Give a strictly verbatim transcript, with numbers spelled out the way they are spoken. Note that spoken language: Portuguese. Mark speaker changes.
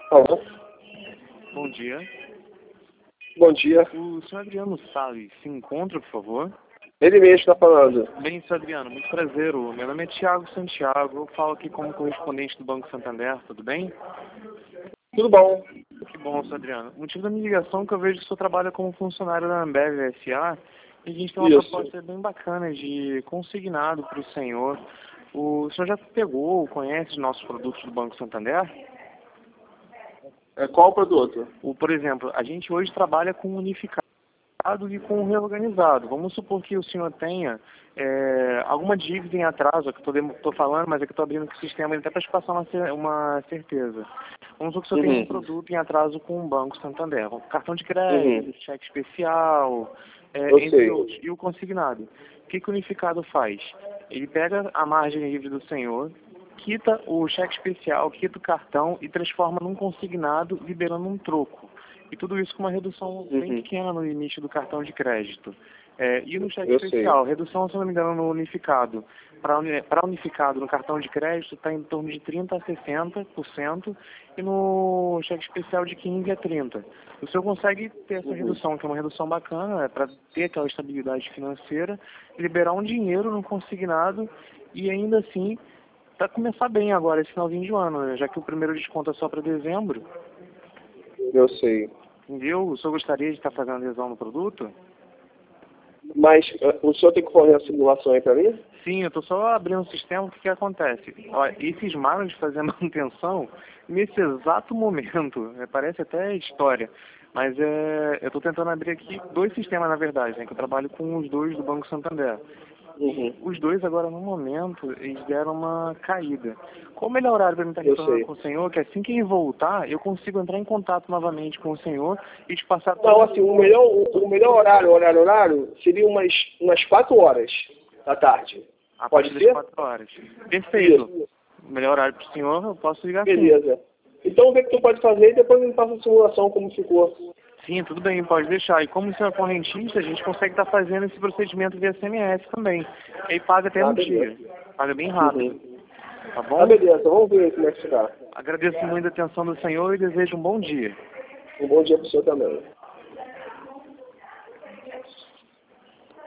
Speaker 1: Alô?
Speaker 2: Bom dia.
Speaker 1: Bom dia.
Speaker 2: O senhor Adriano Salles se encontra, por favor?
Speaker 1: Ele mesmo está falando.
Speaker 2: Bem, senhor Adriano, muito prazer. O meu nome é Thiago Santiago. Eu falo aqui como correspondente do Banco Santander, tudo bem?
Speaker 1: Tudo bom.
Speaker 2: Que bom, senhor Adriano. O motivo da minha ligação é que eu vejo que o senhor trabalha como funcionário da Ambev S A e a gente tem uma
Speaker 1: Isso.
Speaker 2: proposta bem bacana de consignado para o senhor. O senhor já pegou ou conhece os nossos produtos do Banco Santander?
Speaker 1: É, qual o produto?
Speaker 2: O, por exemplo, a gente hoje trabalha com unificado e com reorganizado. Vamos supor que o senhor tenha é, alguma dívida em atraso, que eu estou falando, mas é que estou abrindo o sistema até para te passar uma, cer- uma certeza. Vamos supor que o senhor
Speaker 1: Uhum.
Speaker 2: tenha um produto em atraso com o Banco Santander, um cartão de crédito,
Speaker 1: Uhum.
Speaker 2: cheque especial, é,
Speaker 1: Eu
Speaker 2: entre
Speaker 1: sei.
Speaker 2: outros, e o consignado. O que, que o unificado faz? Ele pega a margem livre do senhor, quita o cheque especial, quita o cartão e transforma num consignado, liberando um troco. E tudo isso com uma redução bem
Speaker 1: Uhum.
Speaker 2: pequena no limite do cartão de crédito. É, e no cheque
Speaker 1: Eu sei.
Speaker 2: especial, redução, se não me engano, no unificado. Para uni, para unificado no cartão de crédito está em torno de trinta por cento a sessenta por cento e no cheque especial de quinze por cento a trinta por cento. O senhor consegue ter essa
Speaker 1: Uhum.
Speaker 2: redução, que é uma redução bacana, é para ter aquela estabilidade financeira, liberar um dinheiro no consignado e ainda assim para começar bem agora, esse finalzinho de ano, né? Já que o primeiro desconto é só para dezembro.
Speaker 1: Eu sei.
Speaker 2: Entendeu? O senhor gostaria de estar fazendo adesão no produto?
Speaker 1: Mas uh, o senhor tem que fazer a simulação aí para mim?
Speaker 2: Sim, eu estou só abrindo o sistema, o que, que acontece? Olha, e cismaram de fazer a manutenção nesse exato momento, é, parece até história, mas é, eu estou tentando abrir aqui dois sistemas, na verdade, né, que eu trabalho com os dois do Banco Santander.
Speaker 1: Uhum.
Speaker 2: Os dois agora, no momento, eles deram uma caída. Qual o melhor horário para mim estar
Speaker 1: Eu
Speaker 2: retornando
Speaker 1: sei.
Speaker 2: com o senhor? Que assim que ele voltar, eu consigo entrar em contato novamente com o senhor e te passar...
Speaker 1: Não, assim, o melhor, o, o melhor horário, horário, horário, seria umas, umas quatro horas da tarde.
Speaker 2: A
Speaker 1: Pode
Speaker 2: partir das
Speaker 1: ser?
Speaker 2: quatro horas. Perfeito.
Speaker 1: Isso.
Speaker 2: O melhor horário para o senhor, eu posso ligar sim.
Speaker 1: Beleza. Então, o que, que tu pode fazer e depois me passa a simulação como ficou.
Speaker 2: Sim, tudo bem, pode deixar. E como o senhor é correntista, a gente consegue estar fazendo esse procedimento via S M S também. E aí paga até
Speaker 1: Ah,
Speaker 2: no dia.
Speaker 1: beleza.
Speaker 2: Paga bem rápido.
Speaker 1: Uhum.
Speaker 2: Tá
Speaker 1: Ah,
Speaker 2: bom?
Speaker 1: beleza. Vamos ver como é que ficar.
Speaker 2: Agradeço muito a atenção do senhor e desejo um bom dia.
Speaker 1: Um bom dia para o senhor também.